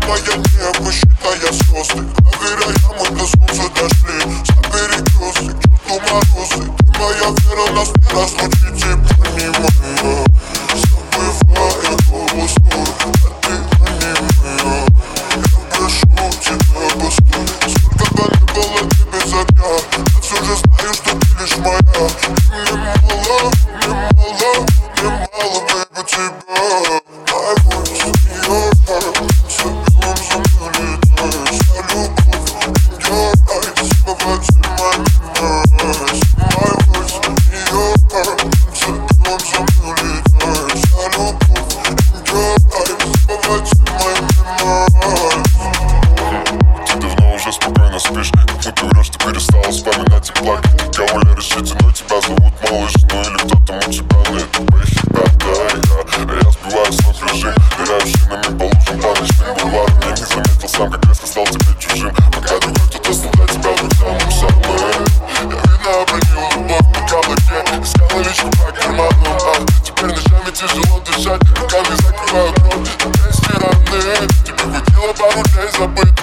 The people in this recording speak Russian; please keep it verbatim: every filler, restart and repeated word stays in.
моя небо, считая звезды. Проверяя мы до солнца дошли. Забери кроссы, к черту морозы. Ты моя вера, нас не разлучить, и понимаю. Забывая голос твой, а ты аниме. Я прошу тебя, постой. Сколько бы ни было ты без огня, я все же знаю, что ты лишь моя. И мне мало, мне мало, мне мало, baby, тебя. My voice in your heart, за белым зомби летаешь. Я любовь in your eyes, бывает in my memories. My voice in your heart, за белым зомби летаешь. Я любовь in your eyes, бывает in my memories. Ты давно уже спокойно спишь, как будто врешь, ты перестала вспоминать и плакать. Кого решительно тебя зовут малыш, ну или кто там у тебя, но это бэхи, да, я. Я сбиваю с ног режим, ныряю шинами по лужам, по ночным бульварам. Я не заметил сам, как резко стал тебе чужим. Пока другой кто-то стал для тебя вдруг самым самым. Я видно обронил любовь на каблуке, искал наличку по карманам, а теперь ночами тяжело дышать, руками закрываю кровь на две стороны. Тебе хватило пару дней забыть.